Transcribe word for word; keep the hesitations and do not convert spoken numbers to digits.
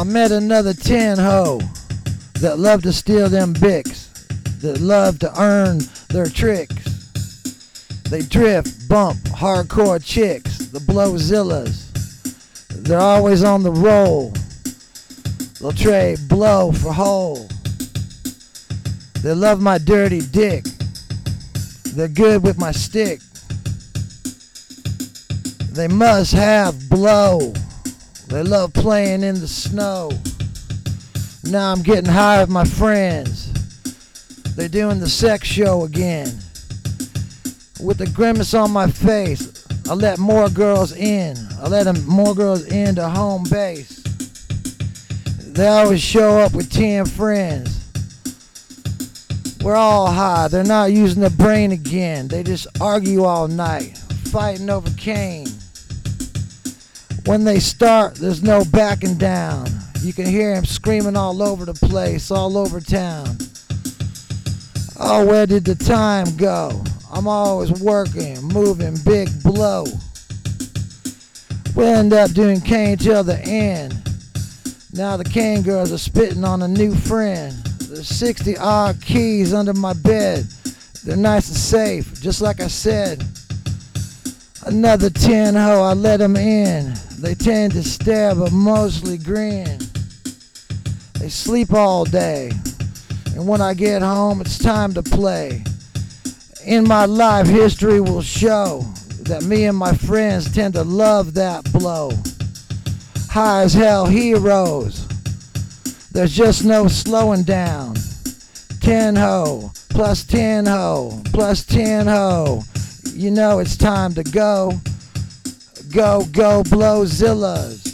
I met another ten ho that love to steal them bics, that love to earn their tricks. They drift, bump, hardcore chicks, the blowzillas. They're always on the roll. They'll trade blow for hole. They love my dirty dick. They're good with my stick. They must have blow. They love playing in the snow. Now I'm getting high with my friends. They're doing the sex show again. With a grimace on my face, I let more girls in. I let them, more girls into home base. They always show up with ten friends. We're all high. They're not using their brain again. They just argue all night, fighting over cane. When they start, there's no backing down. You can hear him screaming all over the place, all over town. Oh, where did the time go? I'm always working, moving, big blow. We end up doing cane till the end. Now the cane girls are spitting on a new friend. There's sixty odd keys under my bed. They're nice and safe, just like I said. Another ten ho, I let them in. They tend to stare but mostly grin. They sleep all day, and when I get home it's time to play. In my life, history will show that me and my friends tend to love that blow. High as hell heroes. There's just no slowing down. ten ho, plus ten ho, plus ten ho. You know it's time to go. Go, go, blowzillas.